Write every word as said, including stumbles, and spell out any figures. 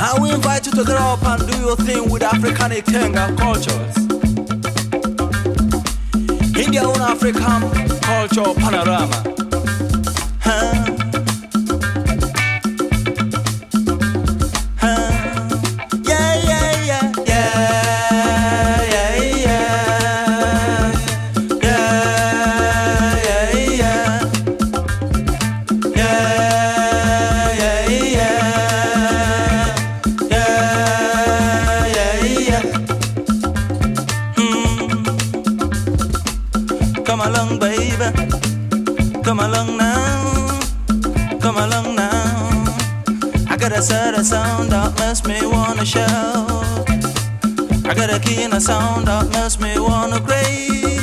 I will invite you to get up and do your thing with Africanic thing and cultures. In their own African culture panorama. Huh? Come along, baby. Come along now. Come along now. I got a certain sound that makes me wanna shout. I got a key in a sound that makes me wanna crave.